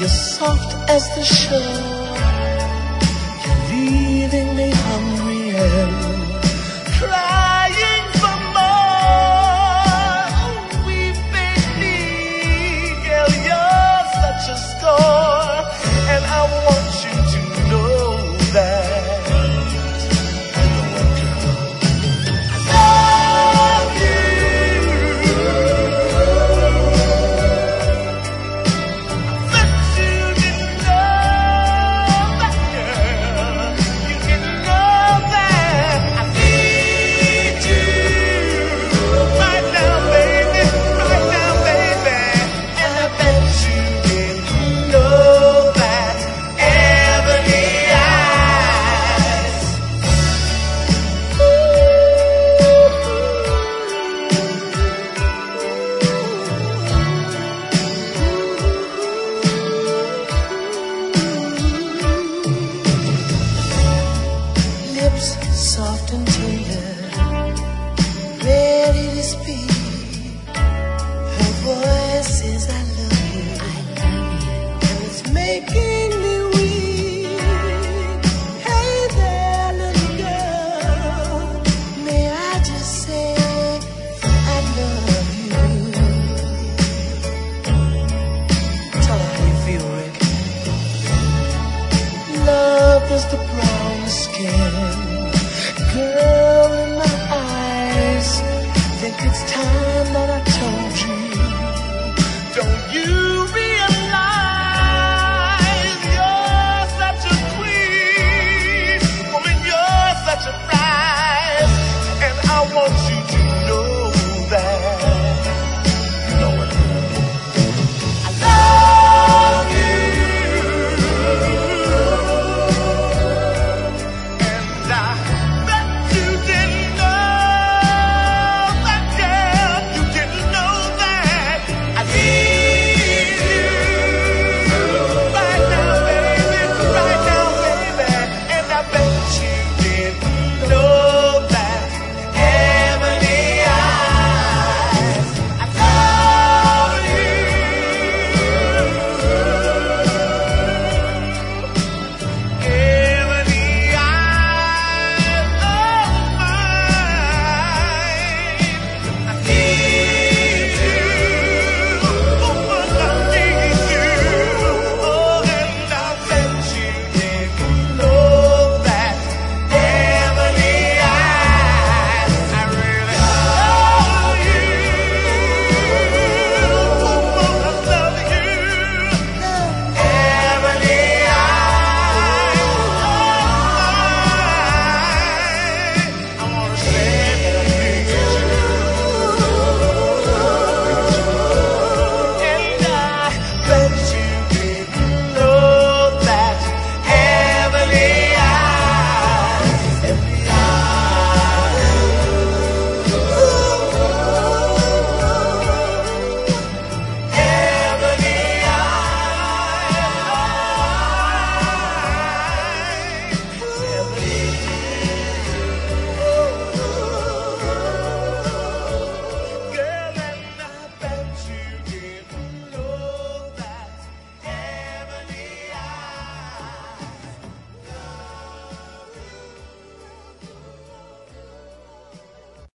You're soft as the shore. You're leaving me hungry and crying for more. Oh, we've made me, girl, you're such a score. And I want you to know that. Soft and tender, ready to speak. Her voice says I love you, and it's making me weak. Hey there, little girl, may I just say I love you? Tell her how you feel, Rick. Love is the brown skin, girl in my eyes. Think it's time that I told you